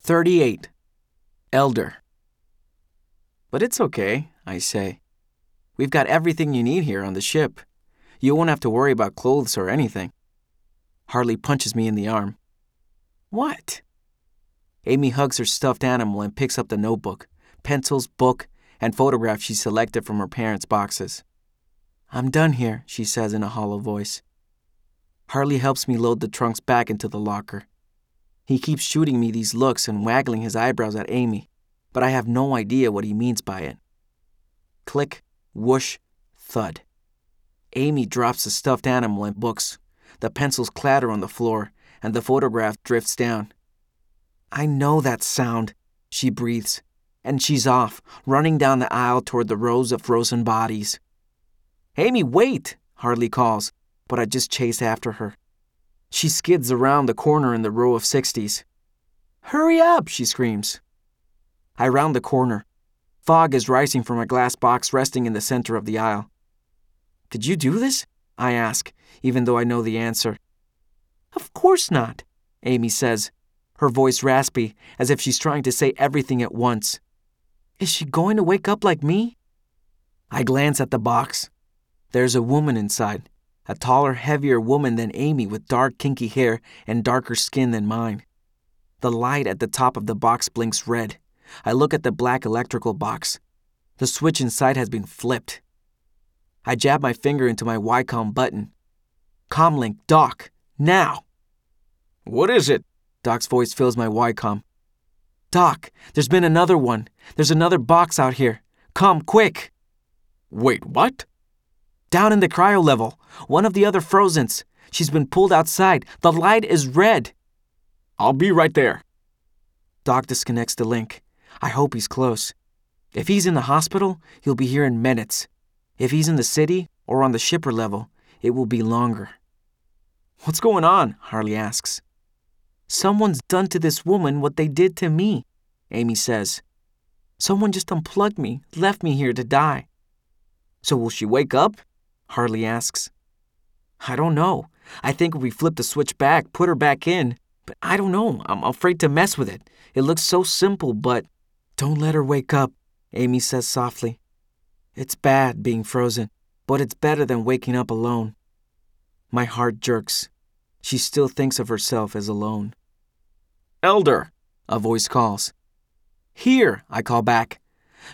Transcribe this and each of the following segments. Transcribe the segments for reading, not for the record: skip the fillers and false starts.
38. Elder. But it's okay, I say. We've got everything you need here on the ship. You won't have to worry about clothes or anything. Harley punches me in the arm. What? Amy hugs her stuffed animal and picks up the notebook, pencils, book, and photographs she selected from her parents' boxes. I'm done here, she says in a hollow voice. Harley helps me load the trunks back into the locker. He keeps shooting me these looks and waggling his eyebrows at Amy, but I have no idea what he means by it. Click, whoosh, thud. Amy drops the stuffed animal and books. The pencils clatter on the floor, and the photograph drifts down. I know that sound, she breathes, and she's off, running down the aisle toward the rows of frozen bodies. Amy, wait, Harley calls, but I just chase after her. She skids around the corner in the row of 60s. Hurry up, she screams. I round the corner. Fog is rising from a glass box resting in the center of the aisle. Did you do this? I ask, even though I know the answer. Of course not, Amy says, her voice raspy, as if she's trying to say everything at once. Is she going to wake up like me? I glance at the box. There's a woman inside, a taller, heavier woman than Amy with dark, kinky hair and darker skin than mine. The light at the top of the box blinks red. I look at the black electrical box. The switch inside has been flipped. I jab my finger into my Wycom button. Comlink, Doc, now! What is it? Doc's voice fills my Wycom. Doc, there's been another one. There's another box out here. Come, quick! Wait, what? Down in the cryo level, one of the other Frozens. She's been pulled outside. The light is red. I'll be right there. Doc disconnects the link. I hope he's close. If he's in the hospital, he'll be here in minutes. If he's in the city or on the shipper level, it will be longer. What's going on? Harley asks. Someone's done to this woman what they did to me, Amy says. Someone just unplugged me, left me here to die. So will she wake up? Harley asks. I don't know. I think if we flip the switch back, put her back in, but I don't know. I'm afraid to mess with it. It looks so simple, but... Don't let her wake up, Amy says softly. It's bad being frozen, but it's better than waking up alone. My heart jerks. She still thinks of herself as alone. Elder, a voice calls. Here, I call back.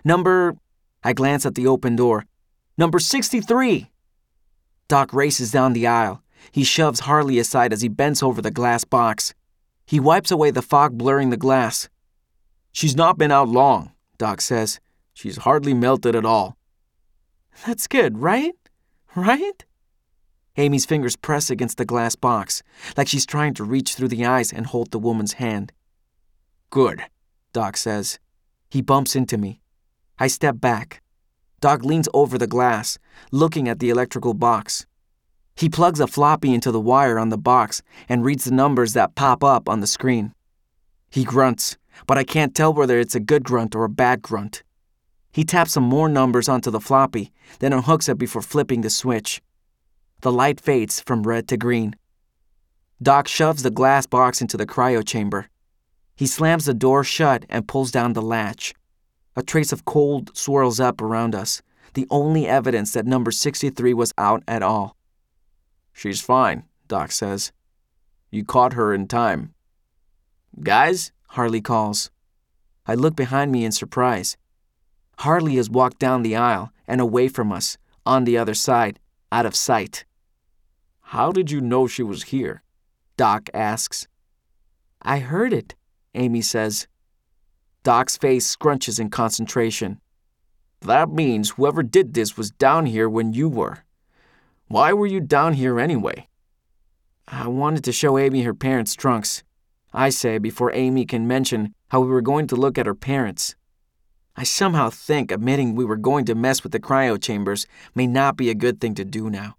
I glance at the open door. Number 63. Doc races down the aisle. He shoves Harley aside as he bends over the glass box. He wipes away the fog blurring the glass. She's not been out long, Doc says. She's hardly melted at all. That's good, right? Right? Amy's fingers press against the glass box, like she's trying to reach through the ice and hold the woman's hand. Good, Doc says. He bumps into me. I step back. Doc leans over the glass, looking at the electrical box. He plugs a floppy into the wire on the box and reads the numbers that pop up on the screen. He grunts, but I can't tell whether it's a good grunt or a bad grunt. He taps some more numbers onto the floppy, then unhooks it before flipping the switch. The light fades from red to green. Doc shoves the glass box into the cryo chamber. He slams the door shut and pulls down the latch. A trace of cold swirls up around us, the only evidence that number 63 was out at all. She's fine, Doc says. You caught her in time. Guys, Harley calls. I look behind me in surprise. Harley has walked down the aisle and away from us, on the other side, out of sight. How did you know she was here? Doc asks. I heard it, Amy says. Doc's face scrunches in concentration. That means whoever did this was down here when you were. Why were you down here anyway? I wanted to show Amy her parents' trunks, I say before Amy can mention how we were going to look at her parents. I somehow think admitting we were going to mess with the cryo chambers may not be a good thing to do now.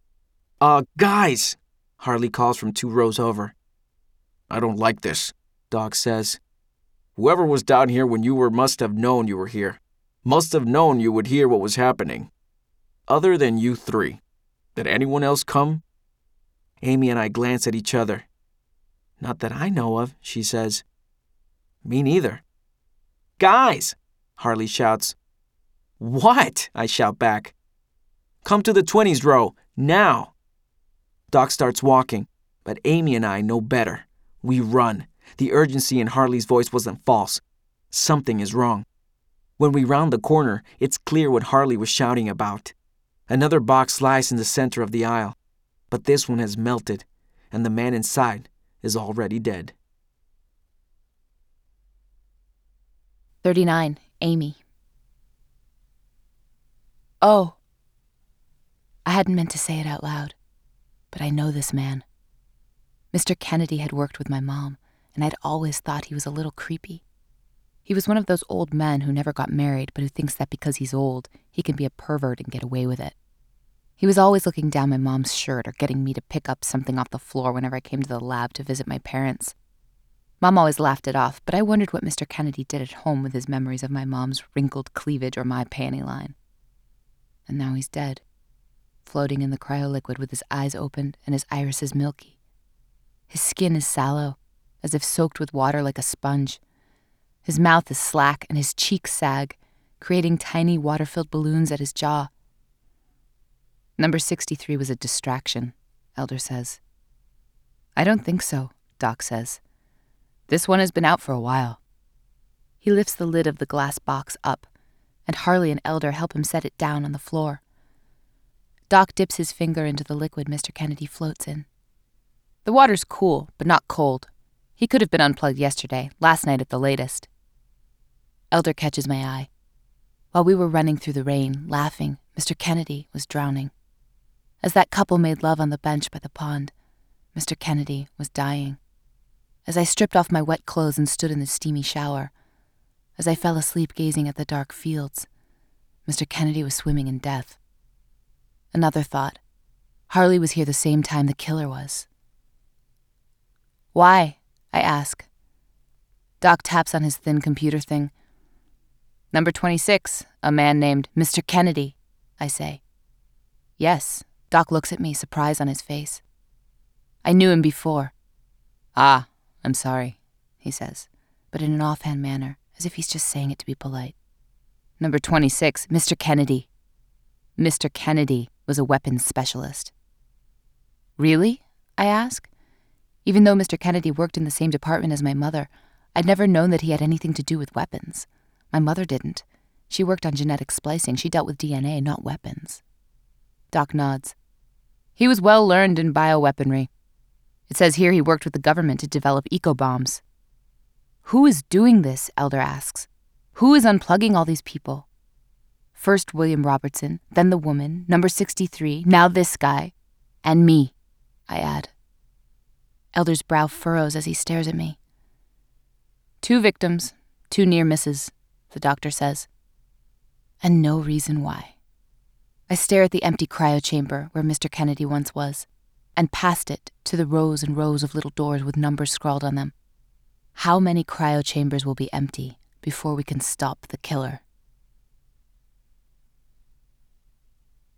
Guys, Harley calls from 2 rows over. I don't like this, Doc says. Whoever was down here when you were must have known you were here. Must have known you would hear what was happening. Other than you 3. Did anyone else come? Amy and I glance at each other. Not that I know of, she says. Me neither. Guys, Harley shouts. What? I shout back. Come to the 20s row, now. Doc starts walking, but Amy and I know better. We run. The urgency in Harley's voice wasn't false. Something is wrong. When we round the corner, it's clear what Harley was shouting about. Another box lies in the center of the aisle, but this one has melted, and the man inside is already dead. 39. Amy. Oh. I hadn't meant to say it out loud, but I know this man. Mr. Kennedy had worked with my mom, and I'd always thought he was a little creepy. He was one of those old men who never got married, but who thinks that because he's old, he can be a pervert and get away with it. He was always looking down my mom's shirt or getting me to pick up something off the floor whenever I came to the lab to visit my parents. Mom always laughed it off, but I wondered what Mr. Kennedy did at home with his memories of my mom's wrinkled cleavage or my panty line. And now he's dead, floating in the cryo-liquid with his eyes opened and his irises milky. His skin is sallow, as if soaked with water like a sponge. His mouth is slack and his cheeks sag, creating tiny water-filled balloons at his jaw. Number 63 was a distraction, Elder says. I don't think so, Doc says. This one has been out for a while. He lifts the lid of the glass box up, and Harley and Elder help him set it down on the floor. Doc dips his finger into the liquid Mr. Kennedy floats in. The water's cool, but not cold. He could have been unplugged yesterday, last night at the latest. Elder catches my eye. While we were running through the rain, laughing, Mr. Kennedy was drowning. As that couple made love on the bench by the pond, Mr. Kennedy was dying. As I stripped off my wet clothes and stood in the steamy shower, as I fell asleep gazing at the dark fields, Mr. Kennedy was swimming in death. Another thought. Harley was here the same time the killer was. Why? I ask. Doc taps on his thin computer thing. Number 26, a man named Mr. Kennedy, I say. Yes, Doc looks at me, surprise on his face. I knew him before. Ah, I'm sorry, he says, but in an offhand manner, as if he's just saying it to be polite. Number 26, Mr. Kennedy. Mr. Kennedy was a weapons specialist. Really? I ask. Even though Mr. Kennedy worked in the same department as my mother, I'd never known that he had anything to do with weapons. My mother didn't. She worked on genetic splicing. She dealt with DNA, not weapons. Doc nods. He was well learned in bioweaponry. It says here he worked with the government to develop eco-bombs. Who is doing this? Elder asks. Who is unplugging all these people? First William Robertson, then the woman, number 63, now this guy, and me, I add. Elder's brow furrows as he stares at me. 2 victims, 2 near misses, the doctor says. And no reason why. I stare at the empty cryo chamber where Mr. Kennedy once was, and past it to the rows and rows of little doors with numbers scrawled on them. How many cryo chambers will be empty before we can stop the killer?